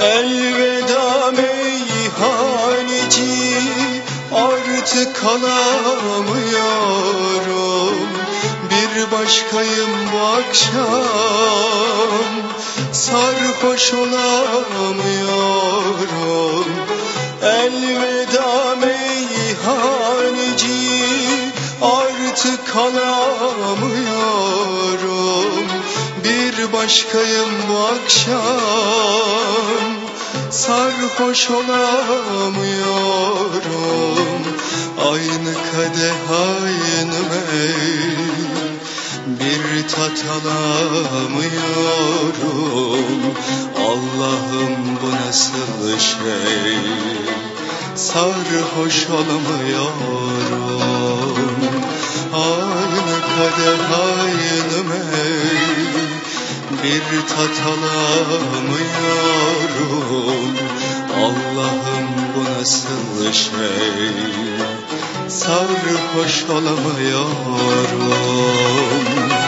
Elveda meyhaneci, artık kalamıyorum. Bir başkayım bu akşam, sarhoş olamıyorum. Elveda meyhaneci, artık kalamıyorum. Bir başkayım bu akşam, sarhoş olamıyorum. Aynı kadeh aynı mey, bir tat alamıyorum. Allah'ım bu nasıl şey, sarhoş olamıyorum. Aynı kadeh aynı mey, bir tat alamıyorum. Allah'ım bu nasıl şey, sarhoş olamıyorum.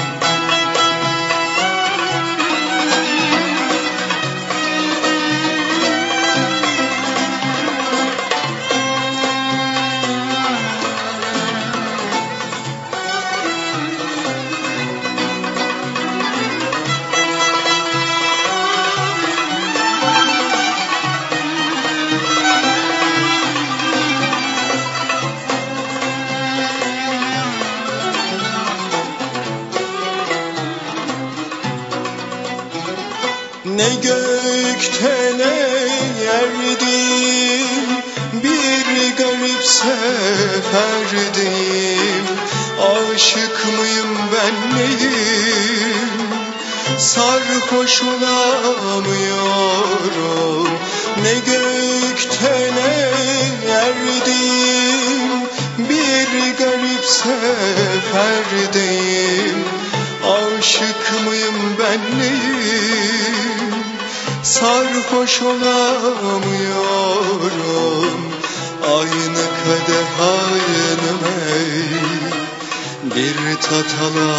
Ne gökte ne yerdeyim, bir garip seferdeyim. Aşık mıyım ben neyim, sarhoş olamıyorum. Ne gökte ne yerdeyim, bir garip seferdeyim. Aşık mıyım ben neyim, sarhoş olamıyorum. Aynı kadeh aynı mey, bir tat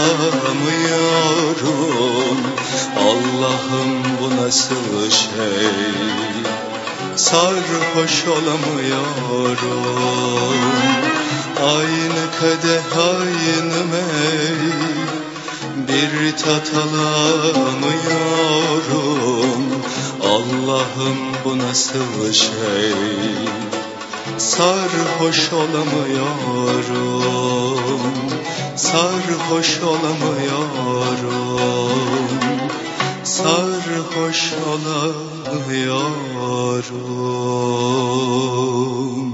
alamıyorum. Allah'ım bu nasıl şey, sarhoş olamıyorum. Aynı kadeh aynı mey, bir tat alamıyorum. Allah'ım bu nasıl şey, sarhoş olamıyorum. Sarhoş olamıyorum. Sarhoş olamıyorum.